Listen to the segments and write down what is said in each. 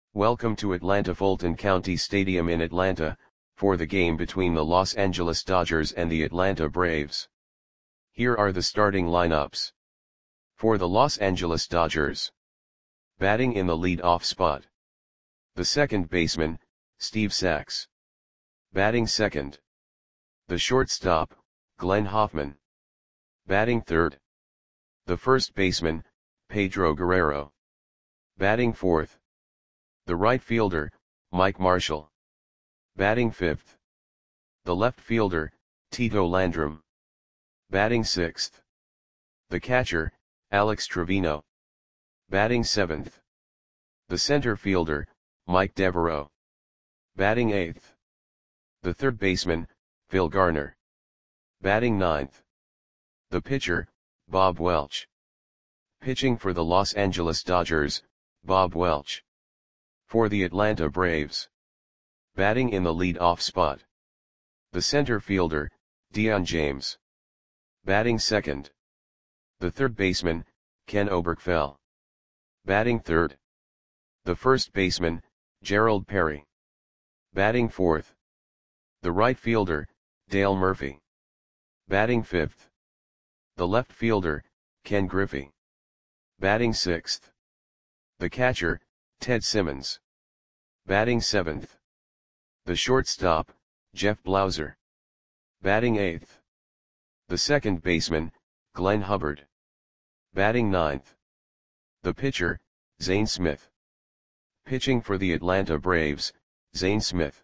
Welcome to Atlanta Fulton County Stadium in Atlanta, for the game between the Los Angeles Dodgers and the Atlanta Braves. Here are the starting lineups. For the Los Angeles Dodgers. Batting in the lead-off spot. The second baseman, Steve Sax. Batting second. The shortstop, Glenn Hoffman. Batting third. The first baseman, Pedro Guerrero. Batting fourth. The right fielder, Mike Marshall. Batting fifth. The left fielder, Tito Landrum. Batting sixth. The catcher, Alex Trevino. Batting seventh. The center fielder, Mike Devereaux. Batting eighth. The third baseman, Phil Garner. Batting ninth. The pitcher, Bob Welch. Pitching for the Los Angeles Dodgers, Bob Welch. For the Atlanta Braves. Batting in the lead-off spot. The center fielder, Dion James. Batting second. The third baseman, Ken Oberkfell. Batting third. The first baseman, Gerald Perry. Batting fourth. The right fielder, Dale Murphy. Batting fifth. The left fielder, Ken Griffey. Batting sixth. The catcher, Ted Simmons. Batting seventh. The shortstop, Jeff Blauser. Batting eighth. The second baseman, Glenn Hubbard. Batting ninth. The pitcher, Zane Smith. Pitching for the Atlanta Braves, Zane Smith.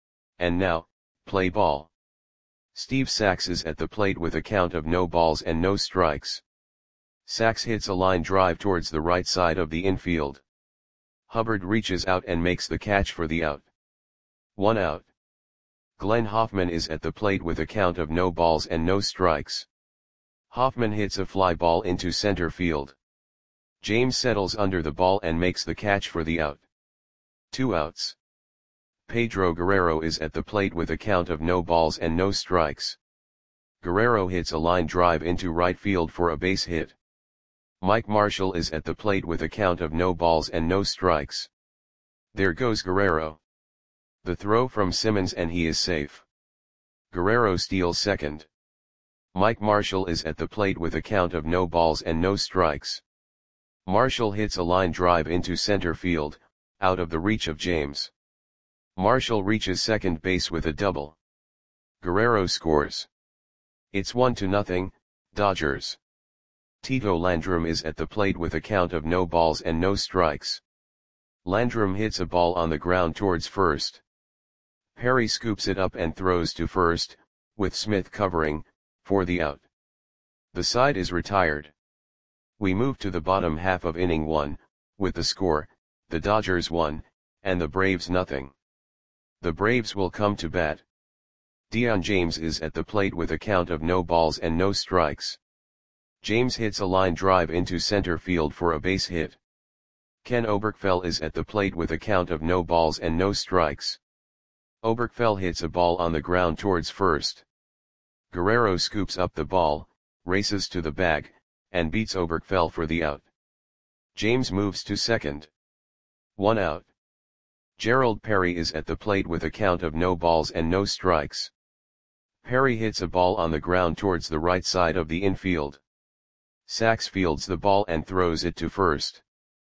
And now, play ball. Steve Sax is at the plate with a count of no balls and no strikes. Sax hits a line drive towards the right side of the infield. Hubbard reaches out and makes the catch for the out. 1 out. Glenn Hoffman is at the plate with a count of no balls and no strikes. Hoffman hits a fly ball into center field. James settles under the ball and makes the catch for the out. 2 outs. Pedro Guerrero is at the plate with a count of no balls and no strikes. Guerrero hits a line drive into right field for a base hit. Mike Marshall is at the plate with a count of no balls and no strikes. There goes Guerrero. The throw from Simmons and he is safe. Guerrero steals second. Mike Marshall is at the plate with a count of no balls and no strikes. Marshall hits a line drive into center field, out of the reach of James. Marshall reaches second base with a double. Guerrero scores. It's 1-0, Dodgers. Tito Landrum is at the plate with a count of no balls and no strikes. Landrum hits a ball on the ground towards first. Perry scoops it up and throws to first, with Smith covering, for the out. The side is retired. We move to the bottom half of inning 1, with the score, the Dodgers 1, and the Braves 0. The Braves will come to bat. Dion James is at the plate with a count of no balls and no strikes. James hits a line drive into center field for a base hit. Ken Oberkfell is at the plate with a count of no balls and no strikes. Oberkfell hits a ball on the ground towards first. Guerrero scoops up the ball, races to the bag, and beats Oberkfell for the out. James moves to second. 1 out. Gerald Perry is at the plate with a count of no balls and no strikes. Perry hits a ball on the ground towards the right side of the infield. Sax fields the ball and throws it to first.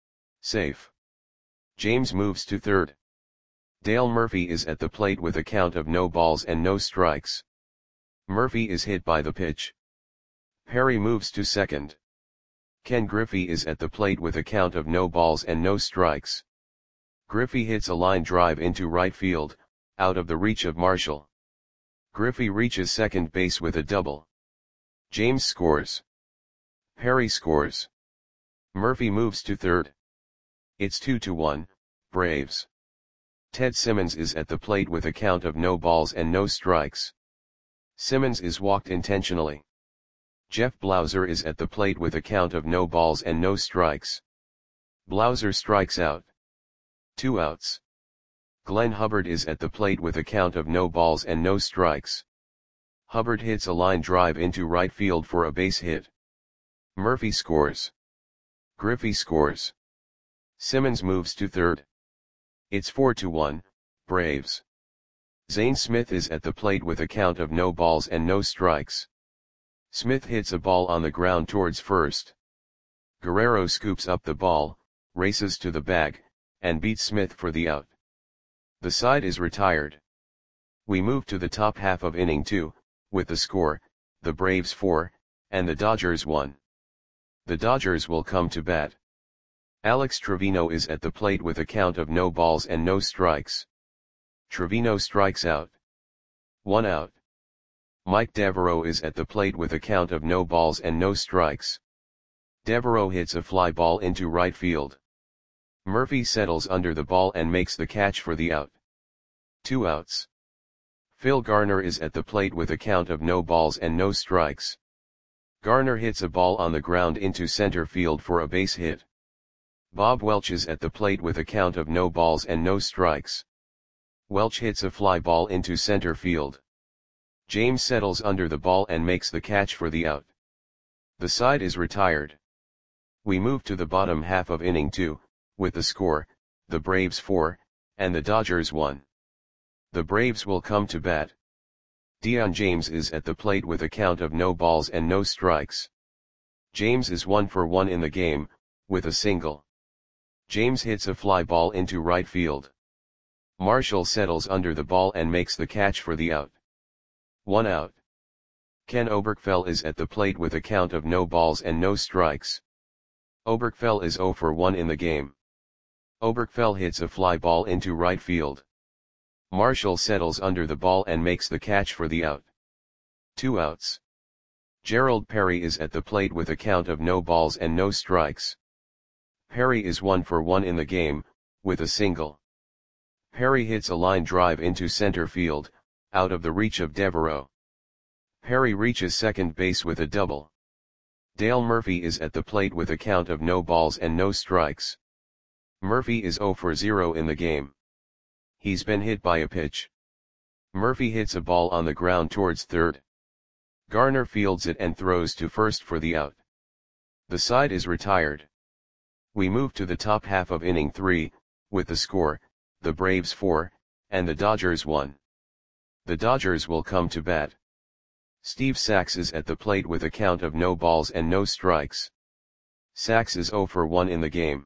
Safe. James moves to third. Dale Murphy is at the plate with a count of no balls and no strikes. Murphy is hit by the pitch. Perry moves to second. Ken Griffey is at the plate with a count of no balls and no strikes. Griffey hits a line drive into right field, out of the reach of Marshall. Griffey reaches second base with a double. James scores. Perry scores. Murphy moves to third. It's 2-1, Braves. Ted Simmons is at the plate with a count of no balls and no strikes. Simmons is walked intentionally. Jeff Blauser is at the plate with a count of no balls and no strikes. Blauser strikes out. 2 outs. Glenn Hubbard is at the plate with a count of no balls and no strikes. Hubbard hits a line drive into right field for a base hit. Murphy scores. Griffey scores. Simmons moves to third. It's 4-1, Braves. Zane Smith is at the plate with a count of no balls and no strikes. Smith hits a ball on the ground towards first. Guerrero scoops up the ball, races to the bag, and beats Smith for the out. The side is retired. We move to the top half of inning 2, with the score, the Braves 4, and the Dodgers 1. The Dodgers will come to bat. Alex Trevino is at the plate with a count of no balls and no strikes. Trevino strikes out. 1 out. Mike Devereaux is at the plate with a count of no balls and no strikes. Devereaux hits a fly ball into right field. Murphy settles under the ball and makes the catch for the out. 2 outs. Phil Garner is at the plate with a count of no balls and no strikes. Garner hits a ball on the ground into center field for a base hit. Bob Welch is at the plate with a count of no balls and no strikes. Welch hits a fly ball into center field. James settles under the ball and makes the catch for the out. The side is retired. We move to the bottom half of inning 2, with the score, the Braves 4, and the Dodgers 1. The Braves will come to bat. Dion James is at the plate with a count of no balls and no strikes. James is 1 for 1 in the game, with a single. James hits a fly ball into right field. Marshall settles under the ball and makes the catch for the out. 1 out. Ken Oberkfell is at the plate with a count of no balls and no strikes. Oberkfell is 0 for 1 in the game. Oberkfell hits a fly ball into right field. Marshall settles under the ball and makes the catch for the out. 2 outs. Gerald Perry is at the plate with a count of no balls and no strikes. Perry is 1 for 1 in the game, with a single. Perry hits a line drive into center field, out of the reach of Devereaux. Perry reaches second base with a double. Dale Murphy is at the plate with a count of no balls and no strikes. Murphy is 0 for 0 in the game. He's been hit by a pitch. Murphy hits a ball on the ground towards third. Garner fields it and throws to first for the out. The side is retired. We move to the top half of inning 3, with the score, the Braves 4, and the Dodgers 1. The Dodgers will come to bat. Steve Sax is at the plate with a count of no balls and no strikes. Sax is 0 for 1 in the game.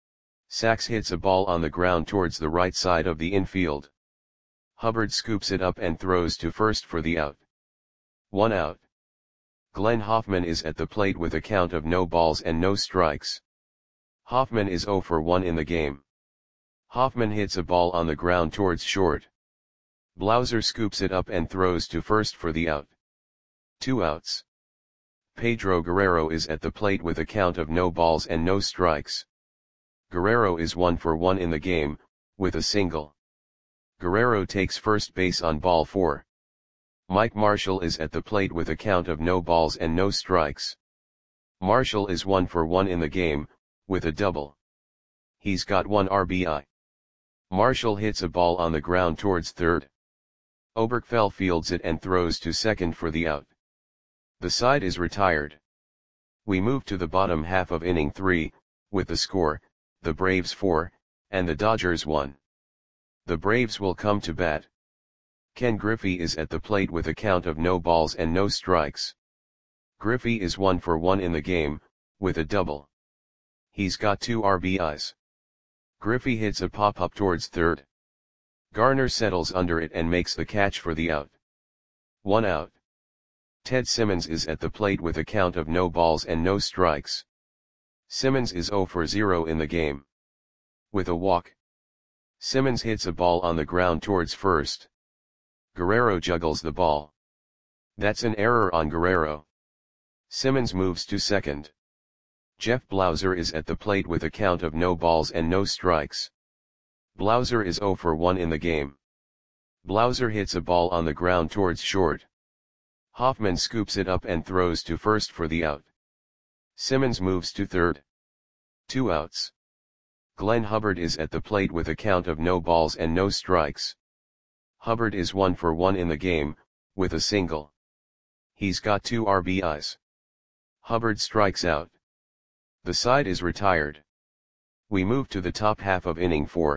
Sax hits a ball on the ground towards the right side of the infield. Hubbard scoops it up and throws to first for the out. 1 out. Glenn Hoffman is at the plate with a count of no balls and no strikes. Hoffman is 0 for 1 in the game. Hoffman hits a ball on the ground towards short. Blauser scoops it up and throws to first for the out. 2 outs. Pedro Guerrero is at the plate with a count of no balls and no strikes. Guerrero is 1 for 1 in the game, with a single. Guerrero takes first base on ball 4. Mike Marshall is at the plate with a count of no balls and no strikes. Marshall is 1 for 1 in the game, with a double. He's got 1 RBI. Marshall hits a ball on the ground towards third. Oberkfell fields it and throws to second for the out. The side is retired. We move to the bottom half of inning 3, with the score, the Braves 4, and the Dodgers 1. The Braves will come to bat. Ken Griffey is at the plate with a count of no balls and no strikes. Griffey is 1 for 1 in the game, with a double. He's got 2 RBIs. Griffey hits a pop-up towards third. Garner settles under it and makes the catch for the out. 1 out. Ted Simmons is at the plate with a count of no balls and no strikes. Simmons is 0 for 0 in the game. With a walk. Simmons hits a ball on the ground towards first. Guerrero juggles the ball. That's an error on Guerrero. Simmons moves to second. Jeff Blauser is at the plate with a count of no balls and no strikes. Blauser is 0 for 1 in the game. Blauser hits a ball on the ground towards short. Hoffman scoops it up and throws to first for the out. Simmons moves to third. 2 outs. Glenn Hubbard is at the plate with a count of no balls and no strikes. Hubbard is 1 for 1 in the game, with a single. He's got 2 RBIs. Hubbard strikes out. The side is retired. We move to the top half of inning 4,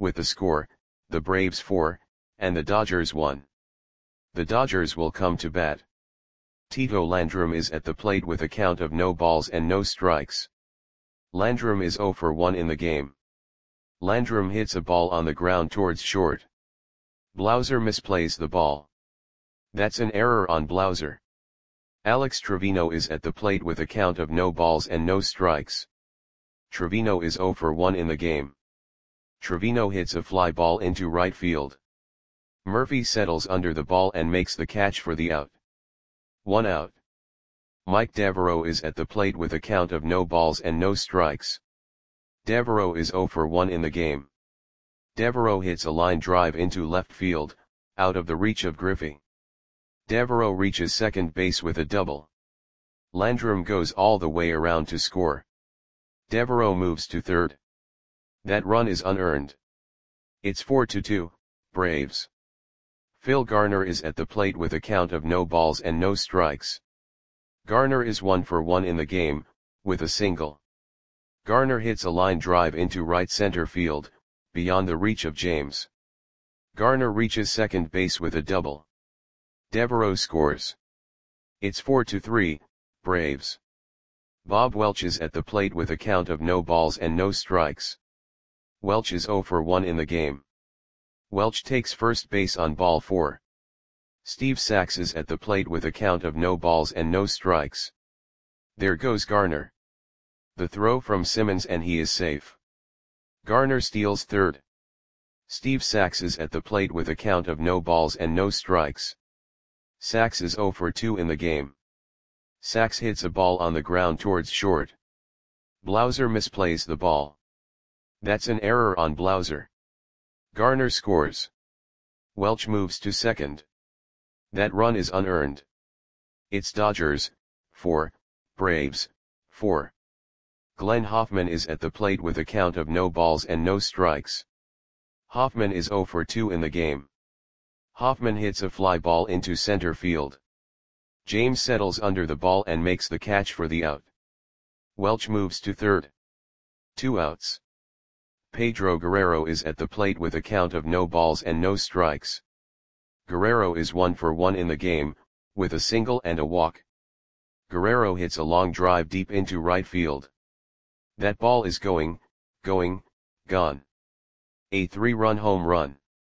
with the score, the Braves 4, and the Dodgers 1. The Dodgers will come to bat. Tito Landrum is at the plate with a count of no balls and no strikes. Landrum is 0 for 1 in the game. Landrum hits a ball on the ground towards short. Blauser misplays the ball. That's an error on Blauser. Alex Trevino is at the plate with a count of no balls and no strikes. Trevino is 0 for 1 in the game. Trevino hits a fly ball into right field. Murphy settles under the ball and makes the catch for the out. 1 out. Mike Devereaux is at the plate with a count of no balls and no strikes. Devereaux is 0 for 1 in the game. Devereaux hits a line drive into left field, out of the reach of Griffey. Devereaux reaches second base with a double. Landrum goes all the way around to score. Devereaux moves to third. That run is unearned. It's 4-2, Braves. Phil Garner is at the plate with a count of no balls and no strikes. Garner is 1 for 1 in the game, with a single. Garner hits a line drive into right center field, beyond the reach of James. Garner reaches second base with a double. Devereaux scores. It's 4-3, Braves. Bob Welch is at the plate with a count of no balls and no strikes. Welch is 0 for 1 in the game. Welch takes first base on ball 4. Steve Sax is at the plate with a count of no balls and no strikes. There goes Garner. The throw from Simmons and he is safe. Garner steals third. Steve Sax is at the plate with a count of no balls and no strikes. Sax is 0 for 2 in the game. Sax hits a ball on the ground towards short. Blauser misplays the ball. That's an error on Blauser. Garner scores. Welch moves to second. That run is unearned. It's Dodgers 4, Braves 4. Glenn Hoffman is at the plate with a count of no balls and no strikes. Hoffman is 0 for 2 in the game. Hoffman hits a fly ball into center field. James settles under the ball and makes the catch for the out. Welch moves to third. 2 outs. Pedro Guerrero is at the plate with a count of no balls and no strikes. Guerrero is 1 for 1 in the game, with a single and a walk. Guerrero hits a long drive deep into right field. That ball is gone. A 3-run home run.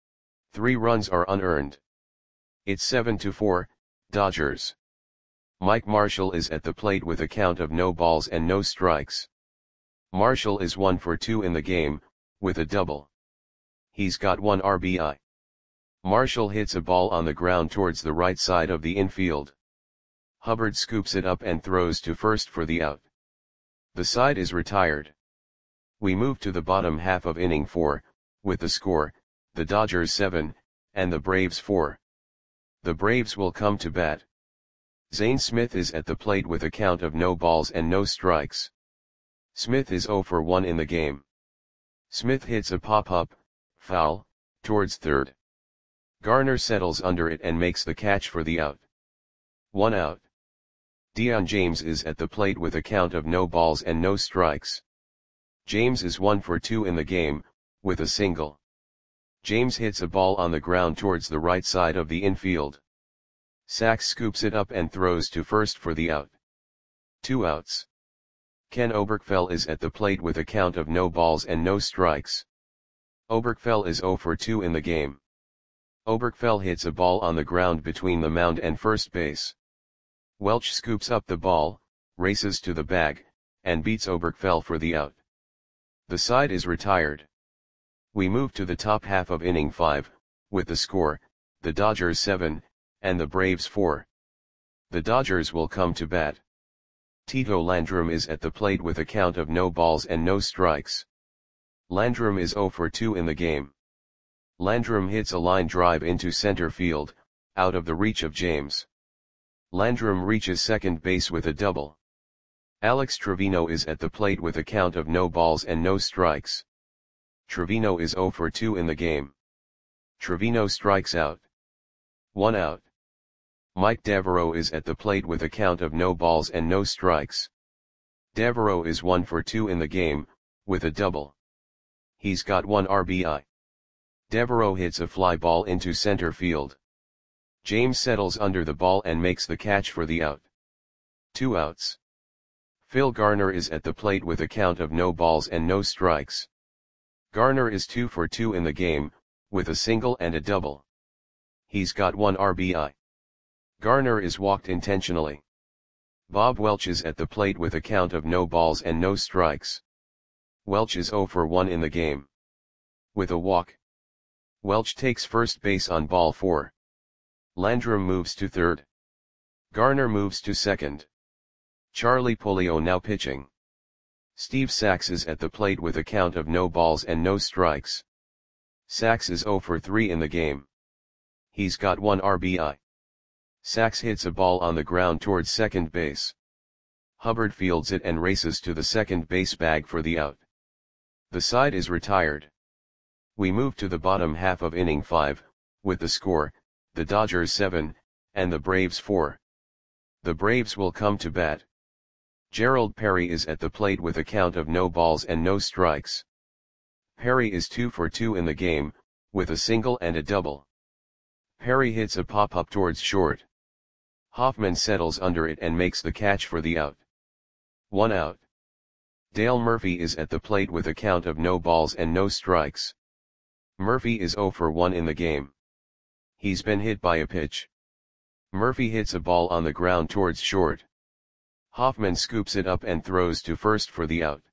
3 runs are unearned. It's 7-4, Dodgers. Mike Marshall is at the plate with a count of no balls and no strikes. Marshall is 1 for 2 in the game, with a double. He's got 1 RBI. Marshall hits a ball on the ground towards the right side of the infield. Hubbard scoops it up and throws to first for the out. The side is retired. We move to the bottom half of inning 4, with the score, the Dodgers 7, and the Braves 4. The Braves will come to bat. Zane Smith is at the plate with a count of no balls and no strikes. Smith is 0 for 1 in the game. Smith hits a pop-up, foul, towards third. Garner settles under it and makes the catch for the out. 1 out. Dion James is at the plate with a count of no balls and no strikes. James is 1 for 2 in the game, with a single. James hits a ball on the ground towards the right side of the infield. Sax scoops it up and throws to first for the out. 2 outs. Ken Oberkfell is at the plate with a count of no balls and no strikes. Oberkfell is 0 for 2 in the game. Oberkfell hits a ball on the ground between the mound and first base. Welch scoops up the ball, races to the bag, and beats Oberkfell for the out. The side is retired. We move to the top half of inning 5, with the score, the Dodgers 7, and the Braves 4. The Dodgers will come to bat. Tito Landrum is at the plate with a count of no balls and no strikes. Landrum is 0 for 2 in the game. Landrum hits a line drive into center field, out of the reach of James. Landrum reaches second base with a double. Alex Trevino is at the plate with a count of no balls and no strikes. Trevino is 0 for 2 in the game. Trevino strikes out. 1 out. Mike Devereaux is at the plate with a count of no balls and no strikes. Devereaux is 1 for 2 in the game, with a double. He's got 1 RBI. Devereaux hits a fly ball into center field. James settles under the ball and makes the catch for the out. 2 outs. Phil Garner is at the plate with a count of no balls and no strikes. Garner is 2 for 2 in the game, with a single and a double. He's got 1 RBI. Garner is walked intentionally. Bob Welch is at the plate with a count of no balls and no strikes. Welch is 0 for 1 in the game. With a walk, Welch takes first base on ball 4. Landrum moves to third. Garner moves to second. Charlie Pulido now pitching. Steve Sax is at the plate with a count of no balls and no strikes. Sax is 0 for 3 in the game. He's got 1 RBI. Sax hits a ball on the ground towards second base. Hubbard fields it and races to the second base bag for the out. The side is retired. We move to the bottom half of inning 5, with the score, the Dodgers 7, and the Braves 4. The Braves will come to bat. Gerald Perry is at the plate with a count of no balls and no strikes. Perry is 2 for 2 in the game, with a single and a double. Perry hits a pop-up towards short. Hoffman settles under it and makes the catch for the out. 1 out. Dale Murphy is at the plate with a count of no balls and no strikes. Murphy is 0 for 1 in the game. He's been hit by a pitch. Murphy hits a ball on the ground towards short. Hoffman scoops it up and throws to first for the out.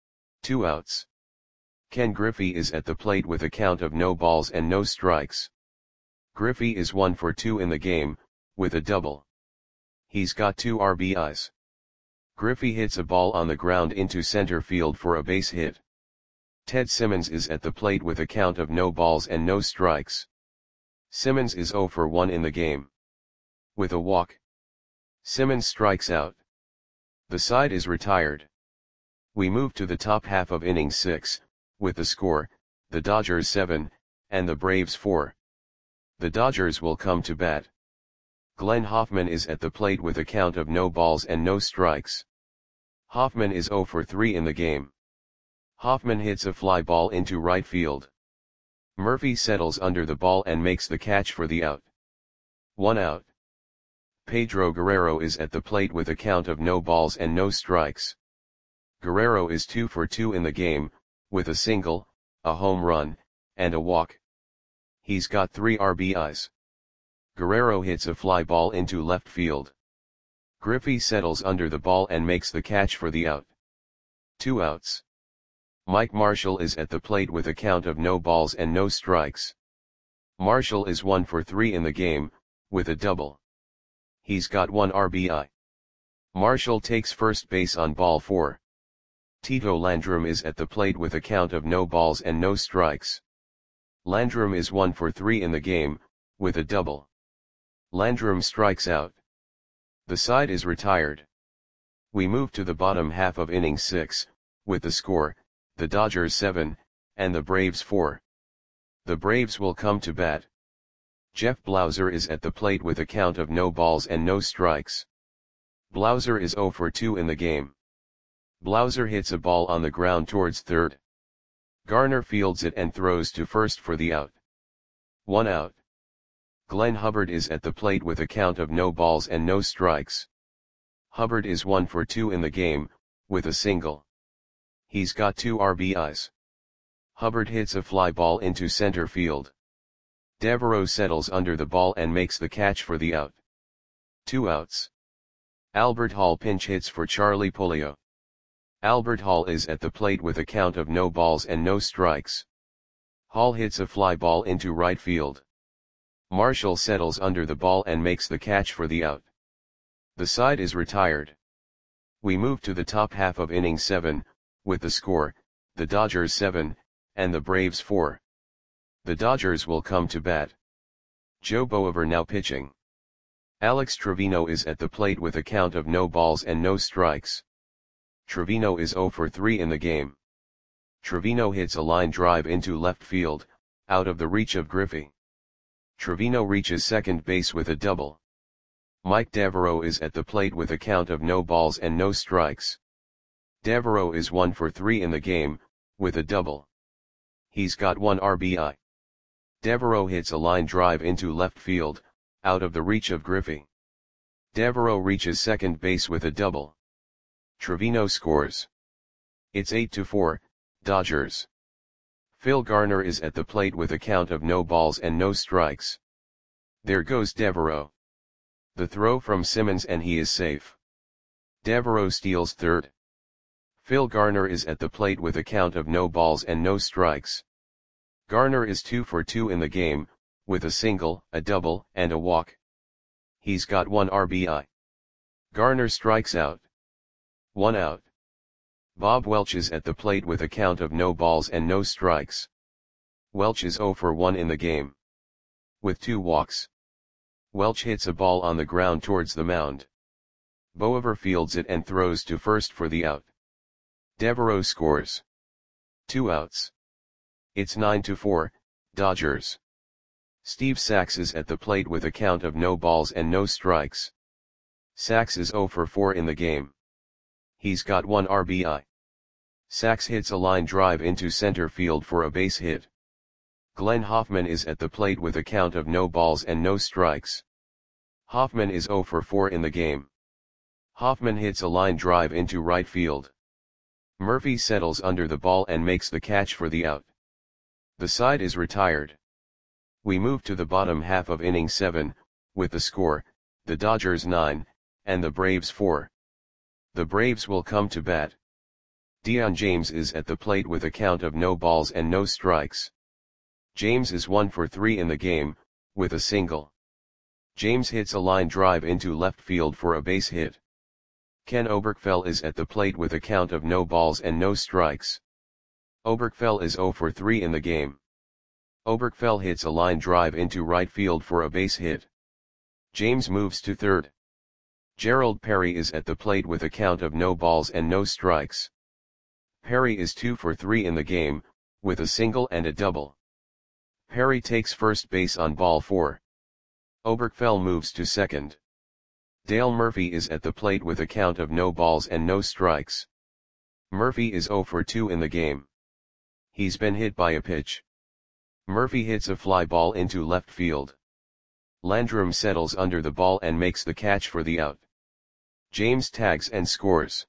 2 outs. Ken Griffey is at the plate with a count of no balls and no strikes. Griffey is 1 for 2 in the game, with a double. He's got 2 RBIs. Griffey hits a ball on the ground into center field for a base hit. Ted Simmons is at the plate with a count of no balls and no strikes. Simmons is 0 for 1 in the game. With a walk, Simmons strikes out. The side is retired. We move to the top half of inning 6, with the score, the Dodgers 7, and the Braves 4. The Dodgers will come to bat. Glenn Hoffman is at the plate with a count of no balls and no strikes. Hoffman is 0 for 3 in the game. Hoffman hits a fly ball into right field. Murphy settles under the ball and makes the catch for the out. 1 out. Pedro Guerrero is at the plate with a count of no balls and no strikes. Guerrero is 2 for 2 in the game, with a single, a home run, and a walk. He's got 3 RBIs. Guerrero hits a fly ball into left field. Griffey settles under the ball and makes the catch for the out. 2 outs. Mike Marshall is at the plate with a count of no balls and no strikes. Marshall is 1 for 3 in the game, with a double. He's got 1 RBI. Marshall takes first base on ball 4. Tito Landrum is at the plate with a count of no balls and no strikes. Landrum is 1 for 3 in the game, with a double. Landrum strikes out. The side is retired. We move to the bottom half of inning 6, with the score, the Dodgers 7, and the Braves 4. The Braves will come to bat. Jeff Blauser is at the plate with a count of no balls and no strikes. Blauser is 0 for 2 in the game. Blauser hits a ball on the ground towards third. Garner fields it and throws to first for the out. 1 out. Glenn Hubbard is at the plate with a count of no balls and no strikes. Hubbard is 1 for 2 in the game, with a single. He's got 2 RBIs. Hubbard hits a fly ball into center field. Devereaux settles under the ball and makes the catch for the out. 2 outs. Albert Hall pinch hits for Charlie Pulido. Albert Hall is at the plate with a count of no balls and no strikes. Hall hits a fly ball into right field. Marshall settles under the ball and makes the catch for the out. The side is retired. We move to the top half of inning 7, with the score, the Dodgers 7, and the Braves 4. The Dodgers will come to bat. Joe Boever now pitching. Alex Trevino is at the plate with a count of no balls and no strikes. Trevino is 0 for 3 in the game. Trevino hits a line drive into left field, out of the reach of Griffey. Trevino reaches second base with a double. Mike Devereaux is at the plate with a count of no balls and no strikes. Devereaux is 1 for 3 in the game, with a double. He's got 1 RBI. Devereaux hits a line drive into left field, out of the reach of Griffey. Devereaux reaches second base with a double. Trevino scores. It's 8-4, Dodgers. Phil Garner is at the plate with a count of no balls and no strikes. There goes Devereaux. The throw from Simmons and he is safe. Devereaux steals third. Phil Garner is at the plate with a count of no balls and no strikes. Garner is 2 for 2 in the game, with a single, a double, and a walk. He's got 1 RBI. Garner strikes out. 1 out. Bob Welch is at the plate with a count of no balls and no strikes. Welch is 0 for 1 in the game. With 2 walks. Welch hits a ball on the ground towards the mound. Boever fields it and throws to first for the out. Devereaux scores. 2 outs. It's 9-4, Dodgers. Steve Sax is at the plate with a count of no balls and no strikes. Sax is 0 for 4 in the game. He's got 1 RBI. Sax hits a line drive into center field for a base hit. Glenn Hoffman is at the plate with a count of no balls and no strikes. Hoffman is 0 for 4 in the game. Hoffman hits a line drive into right field. Murphy settles under the ball and makes the catch for the out. The side is retired. We move to the bottom half of inning 7, with the score, the Dodgers 9, and the Braves 4. The Braves will come to bat. Dion James is at the plate with a count of no balls and no strikes. James is 1 for 3 in the game, with a single. James hits a line drive into left field for a base hit. Ken Oberkfell is at the plate with a count of no balls and no strikes. Oberkfell is 0 for 3 in the game. Oberkfell hits a line drive into right field for a base hit. James moves to third. Gerald Perry is at the plate with a count of no balls and no strikes. Perry is 2 for 3 in the game, with a single and a double. Perry takes first base on ball 4. Oberkfell moves to second. Dale Murphy is at the plate with a count of no balls and no strikes. Murphy is 0 for 2 in the game. He's been hit by a pitch. Murphy hits a fly ball into left field. Landrum settles under the ball and makes the catch for the out. James tags and scores.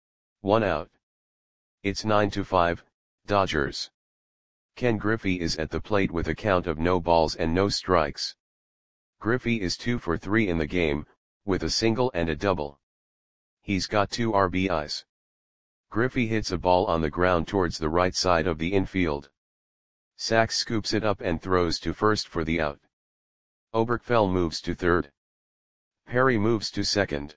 1 out. It's 9-5, Dodgers. Ken Griffey is at the plate with a count of no balls and no strikes. Griffey is 2 for 3 in the game, with a single and a double. He's got 2 RBIs. Griffey hits a ball on the ground towards the right side of the infield. Sax scoops it up and throws to first for the out. Oberkfell moves to third. Perry moves to second.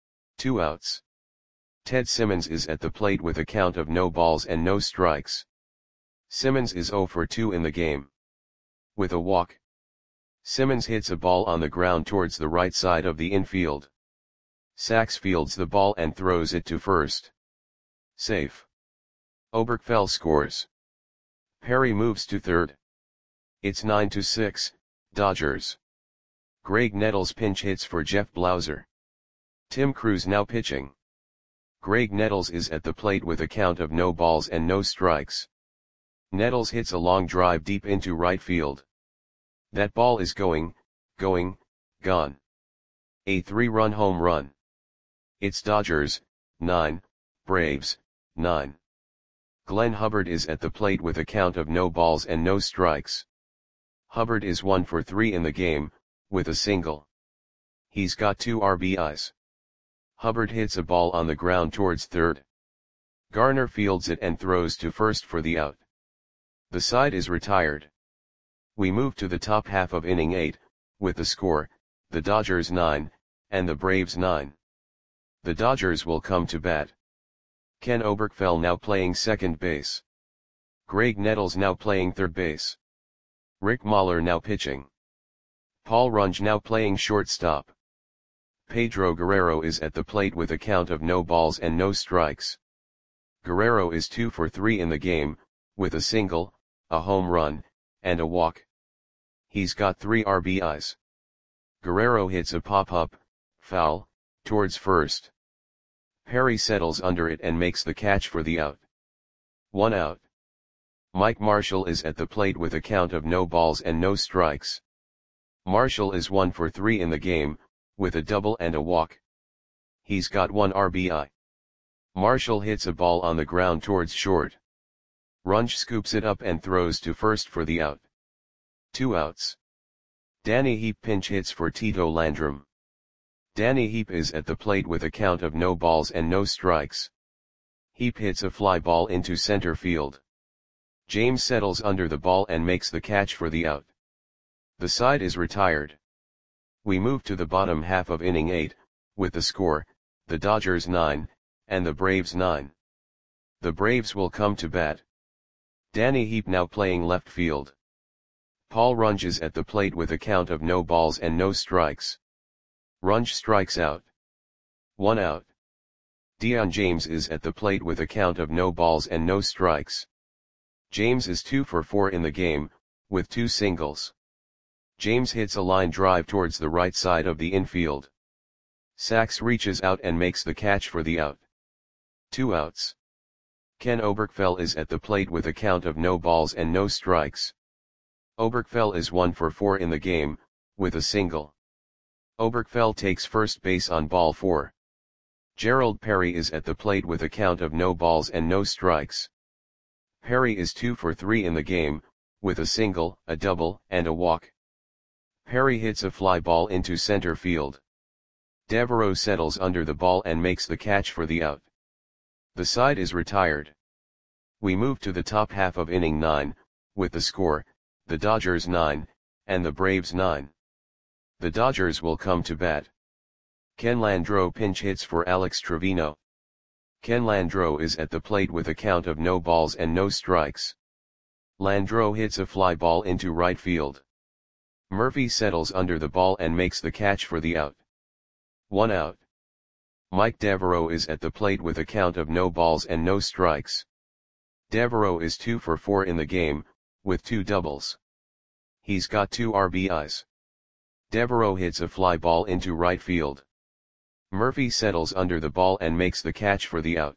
2 outs. Ted Simmons is at the plate with a count of no balls and no strikes. Simmons is 0 for 2 in the game. With a walk. Simmons hits a ball on the ground towards the right side of the infield. Sax fields the ball and throws it to first. Safe. Oberkfell scores. Perry moves to third. It's 9-6, Dodgers. Greg Nettles pinch hits for Jeff Blauser. Tim Crews now pitching. Greg Nettles is at the plate with a count of no balls and no strikes. Nettles hits a long drive deep into right field. That ball is gone. A 3-run home run. It's Dodgers, 9, Braves, 9. Glenn Hubbard is at the plate with a count of no balls and no strikes. Hubbard is 1 for 3 in the game, with a single. He's got 2 RBIs. Hubbard hits a ball on the ground towards third. Garner fields it and throws to first for the out. The side is retired. We move to the top half of inning 8, with the score, the Dodgers 9, and the Braves 9. The Dodgers will come to bat. Ken Oberkfell now playing second base. Greg Nettles now playing third base. Rick Mahler now pitching. Paul Runge now playing shortstop. Pedro Guerrero is at the plate with a count of no balls and no strikes. Guerrero is 2 for 3 in the game, with a single, a home run, and a walk. He's got 3 RBIs. Guerrero hits a pop-up, foul, towards first. Perry settles under it and makes the catch for the out. 1 out. Mike Marshall is at the plate with a count of no balls and no strikes. Marshall is 1 for 3 in the game, with a double and a walk. He's got 1 RBI. Marshall hits a ball on the ground towards short. Runge scoops it up and throws to first for the out. 2 outs. Danny Heap pinch hits for Tito Landrum. Danny Heap is at the plate with a count of no balls and no strikes. Heap hits a fly ball into center field. James settles under the ball and makes the catch for the out. The side is retired. We move to the bottom half of inning 8, with the score, the Dodgers 9, and the Braves 9. The Braves will come to bat. Danny Heap now playing left field. Paul Runge is at the plate with a count of no balls and no strikes. Runge strikes out. 1 out. Dion James is at the plate with a count of no balls and no strikes. James is 2 for 4 in the game, with 2 singles. James hits a line drive towards the right side of the infield. Sachs reaches out and makes the catch for the out. 2 outs. Ken Oberkfell is at the plate with a count of no balls and no strikes. Oberkfell is 1 for 4 in the game, with a single. Oberkfell takes first base on ball 4. Gerald Perry is at the plate with a count of no balls and no strikes. Perry is 2 for 3 in the game, with a single, a double, and a walk. Perry hits a fly ball into center field. Devereaux settles under the ball and makes the catch for the out. The side is retired. We move to the top half of inning 9, with the score, the Dodgers 9, and the Braves 9. The Dodgers will come to bat. Ken Landreau pinch hits for Alex Trevino. Ken Landreau is at the plate with a count of no balls and no strikes. Landreau hits a fly ball into right field. Murphy settles under the ball and makes the catch for the out. 1 out. Mike Devereaux is at the plate with a count of no balls and no strikes. Devereaux is 2 for 4 in the game, with 2 doubles. He's got 2 RBIs. Devereaux hits a fly ball into right field. Murphy settles under the ball and makes the catch for the out.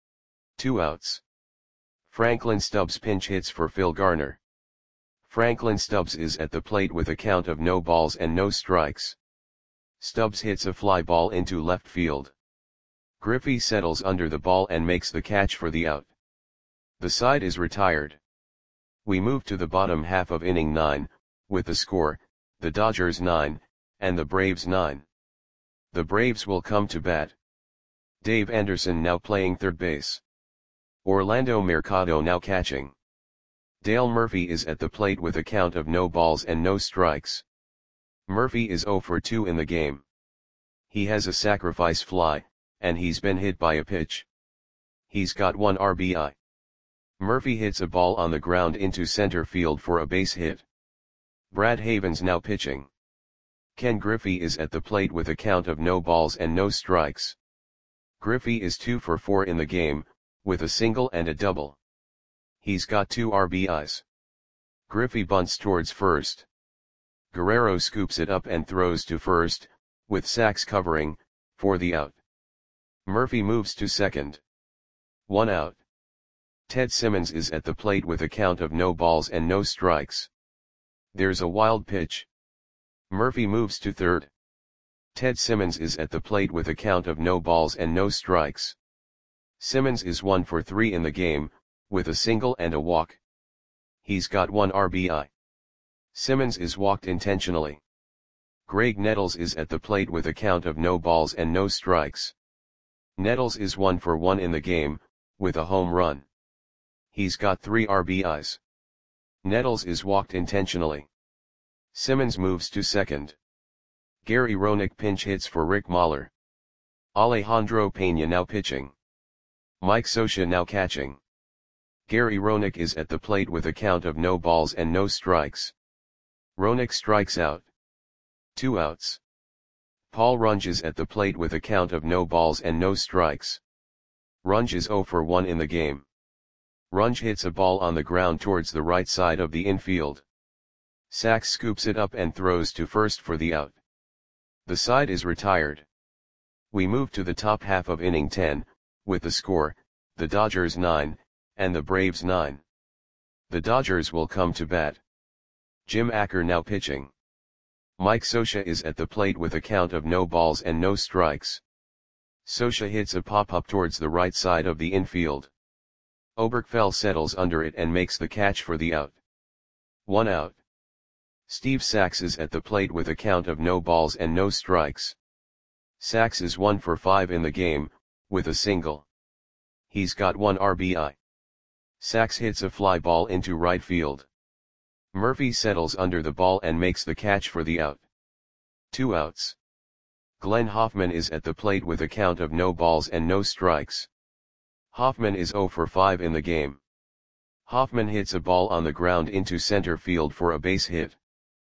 2 outs. Franklin Stubbs pinch hits for Phil Garner. Franklin Stubbs is at the plate with a count of no balls and no strikes. Stubbs hits a fly ball into left field. Griffey settles under the ball and makes the catch for the out. The side is retired. We move to the bottom half of inning 9, with the score, the Dodgers 9, and the Braves 9. The Braves will come to bat. Dave Anderson now playing third base. Orlando Mercado now catching. Dale Murphy is at the plate with a count of no balls and no strikes. Murphy is 0 for 2 in the game. He has a sacrifice fly, and he's been hit by a pitch. He's got 1 RBI. Murphy hits a ball on the ground into center field for a base hit. Brad Havens now pitching. Ken Griffey is at the plate with a count of no balls and no strikes. Griffey is 2 for 4 in the game, with a single and a double. He's got 2 RBIs. Griffey bunts towards first. Guerrero scoops it up and throws to first, with Sachs covering, for the out. Murphy moves to second. 1 out. Ted Simmons is at the plate with a count of no balls and no strikes. There's a wild pitch. Murphy moves to third. Ted Simmons is at the plate with a count of no balls and no strikes. Simmons is 1 for 3 in the game, with a single and a walk. He's got 1 RBI. Simmons is walked intentionally. Greg Nettles is at the plate with a count of no balls and no strikes. Nettles is 1 for 1 in the game, with a home run. He's got 3 RBIs. Nettles is walked intentionally. Simmons moves to second. Gary Roenick pinch hits for Rick Mahler. Alejandro Pena now pitching. Mike Scioscia now catching. Gary Roenick is at the plate with a count of no balls and no strikes. Roenick strikes out. 2 outs. Paul Runge is at the plate with a count of no balls and no strikes. Runge is 0 for 1 in the game. Runge hits a ball on the ground towards the right side of the infield. Sachs scoops it up and throws to first for the out. The side is retired. We move to the top half of inning 10, with the score, the Dodgers 9, and the Braves 9. The Dodgers will come to bat. Jim Acker now pitching. Mike Scioscia is at the plate with a count of no balls and no strikes. Scioscia hits a pop-up towards the right side of the infield. Oberkfell settles under it and makes the catch for the out. 1 out. Steve Sax is at the plate with a count of no balls and no strikes. Sax is 1 for 5 in the game, with a single. He's got 1 RBI. Sax hits a fly ball into right field. Murphy settles under the ball and makes the catch for the out. 2 outs. Glenn Hoffman is at the plate with a count of no balls and no strikes. Hoffman is 0 for 5 in the game. Hoffman hits a ball on the ground into center field for a base hit.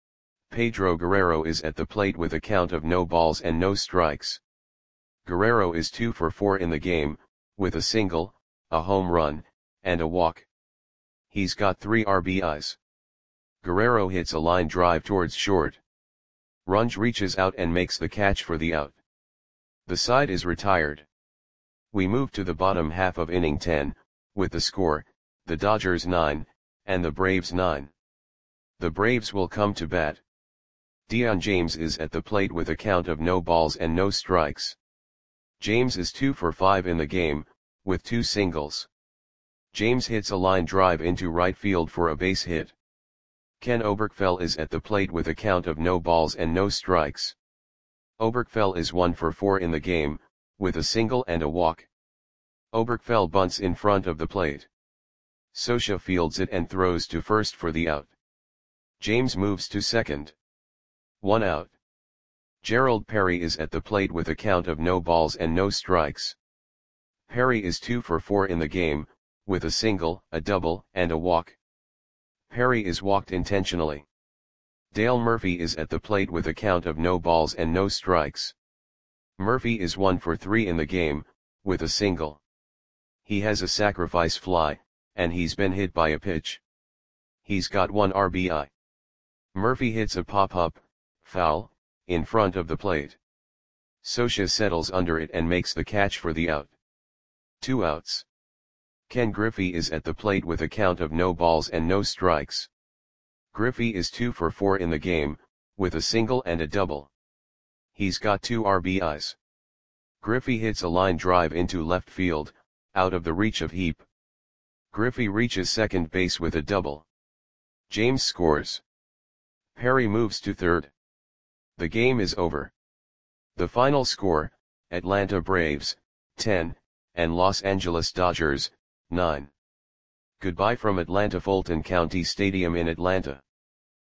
Pedro Guerrero is at the plate with a count of no balls and no strikes. Guerrero is 2 for 4 in the game, with a single, a home run, and a walk. He's got 3 RBIs. Guerrero hits a line drive towards short. Runge reaches out and makes the catch for the out. The side is retired. We move to the bottom half of inning 10, with the score, the Dodgers 9, and the Braves 9. The Braves will come to bat. Dion James is at the plate with a count of no balls and no strikes. James is 2 for 5 in the game, with 2 singles. James hits a line drive into right field for a base hit. Ken Oberkfell is at the plate with a count of no balls and no strikes. Oberkfell is 1 for 4 in the game, with a single and a walk. Oberkfell bunts in front of the plate. Scioscia fields it and throws to first for the out. James moves to second. 1 out. Gerald Perry is at the plate with a count of no balls and no strikes. Perry is 2 for 4 in the game, with a single, a double, and a walk. Perry is walked intentionally. Dale Murphy is at the plate with a count of no balls and no strikes. Murphy is 1 for 3 in the game, with a single. He has a sacrifice fly, and he's been hit by a pitch. He's got 1 RBI. Murphy hits a pop-up, foul, in front of the plate. Scioscia settles under it and makes the catch for the out. 2 outs. Ken Griffey is at the plate with a count of no balls and no strikes. Griffey is 2 for 4 in the game, with a single and a double. He's got 2 RBIs. Griffey hits a line drive into left field, out of the reach of Heap. Griffey reaches second base with a double. James scores. Perry moves to third. The game is over. The final score, Atlanta Braves, 10, and Los Angeles Dodgers, 9. Goodbye from Atlanta Fulton County Stadium in Atlanta.